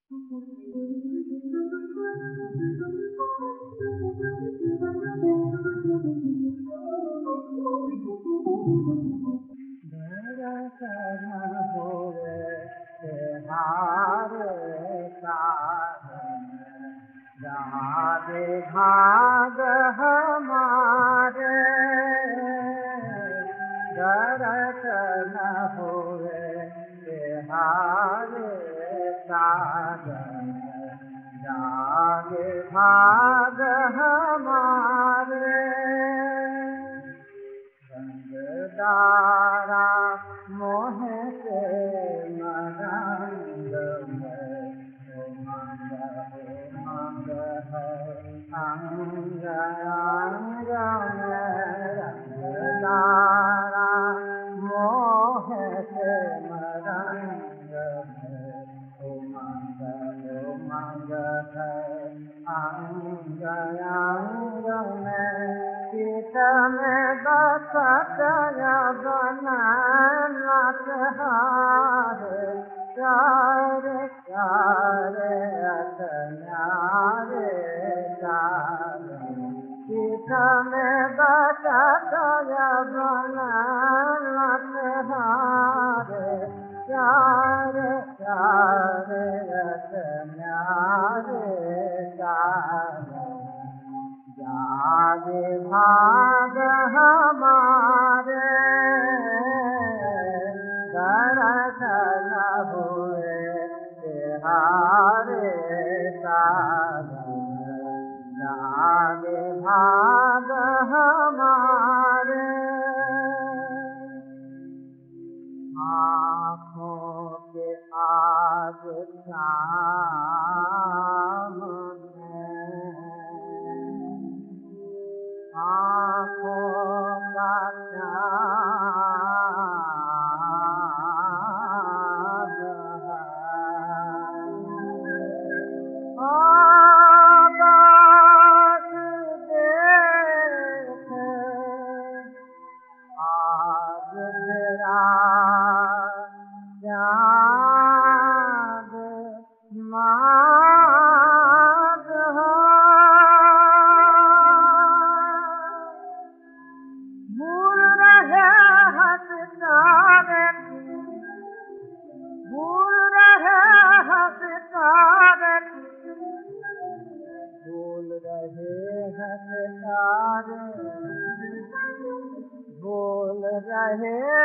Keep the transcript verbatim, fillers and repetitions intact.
दर्शन हुए तुम्हारे साजन, जागे भाग हमारे। दर्शन हुए तुम्हारे साजन, जागे भाग हमारे। रंगदारा मोह के मरंग में, उमंग उमंग है अंग अंग में। रंगदारा मोह के मरंग में, उमंग उमंग है अंग अंग में। चित में बसत बनत हारे, प्यारे प्यारे अतन्यारे प्यारे। चित में बसत बनत हारे, प्यारे प्यारे अतन्यारे प्यारे। जागे भाग हमारे, दर्शन हुए तुम्हारे साजन, जागे भाग हमारे। आँखों के आज सामने, आँखों का चाँद है। आकाश देखे आज तेरा चाँद माद है। भूल रहे हैं सितारे, भूल रहे हैं सितारे, भूल रहे हैं सितारे, भूल रहे